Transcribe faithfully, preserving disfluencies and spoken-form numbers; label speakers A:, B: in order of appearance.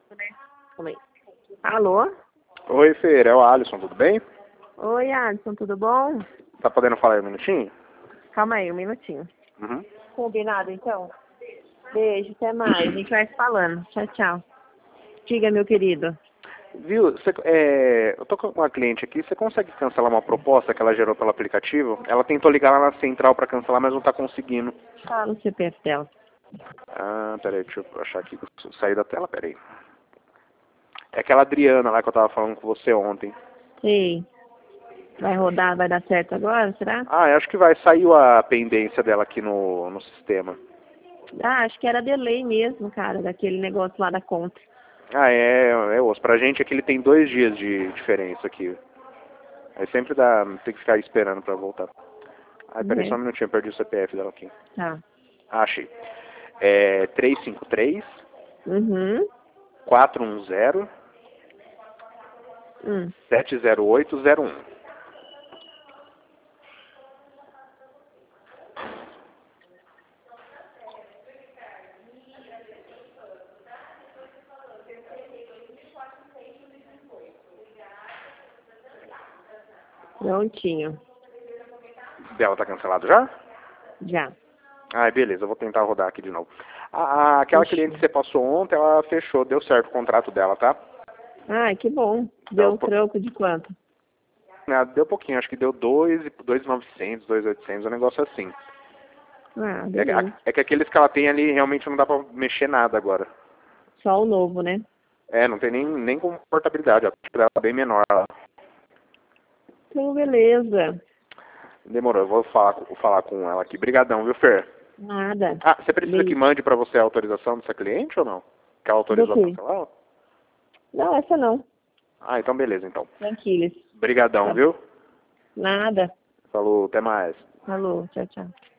A: Calma aí. Alô?
B: Oi, Fer, é o Alisson, tudo bem?
A: Oi, Alisson, tudo bom?
B: Tá podendo falar aí um minutinho?
A: Calma aí, um minutinho.
B: Uhum.
A: Combinado, então? Beijo, até mais. A gente vai se falando. Tchau, tchau. Diga, meu querido.
B: Viu, cê, é, eu tô com uma cliente aqui, você consegue cancelar uma proposta que ela gerou pelo aplicativo? Ela tentou ligar lá na central pra cancelar, mas não tá conseguindo.
A: Fala o C P F dela.
B: Ah, peraí, deixa eu achar aqui, sair da tela, peraí. É aquela Adriana lá que eu tava falando com você ontem.
A: Sei. Vai rodar, vai dar certo agora, será?
B: Ah, eu acho que vai, saiu a pendência dela aqui no, no sistema.
A: Ah, acho que era delay mesmo, cara, daquele negócio lá da conta.
B: Ah, é, é osso. Pra gente aqui ele tem dois dias de diferença aqui. Aí sempre dá, tem que ficar esperando pra voltar. Ai, peraí só
A: É.
B: um minutinho, eu perdi o C P F dela aqui.
A: Tá.
B: Ah, achei. É três cinco três,
A: Uhum.
B: quatro um zero,
A: Hum.
B: sete zero oito zero um.
A: Prontinho.
B: Dela tá cancelado já?
A: Já.
B: Ah, beleza, eu vou tentar rodar aqui de novo. Ah, ah, aquela
A: Fechou.
B: cliente que você passou ontem, ela fechou, deu certo o contrato dela, tá?
A: Ai, que bom. Deu
B: Então,
A: um
B: pô,
A: troco de quanto?
B: ah, deu pouquinho, acho que deu dois, dois mil e novecentos, dois mil e oitocentos, um negócio assim.
A: Ah,
B: É,
A: beleza.
B: é que aqueles que ela tem ali realmente não dá pra mexer nada agora.
A: Só o novo, né?
B: É, não tem nem, nem confortabilidade, a taxa dela é bem menor lá.
A: Então, beleza.
B: Demorou, eu vou falar, vou falar com ela aqui. Brigadão, viu, Fer?
A: Nada.
B: Ah, você precisa que
A: Beijo.
B: mande pra você a autorização dessa cliente ou não? Que ela
A: Do
B: autorizou a
A: quê?
B: cancelar?
A: Não, essa não.
B: Ah, então beleza, então.
A: Tranquilos.
B: Brigadão,
A: Tá.
B: viu?
A: Nada.
B: Falou, até mais.
A: Falou. Tchau, tchau.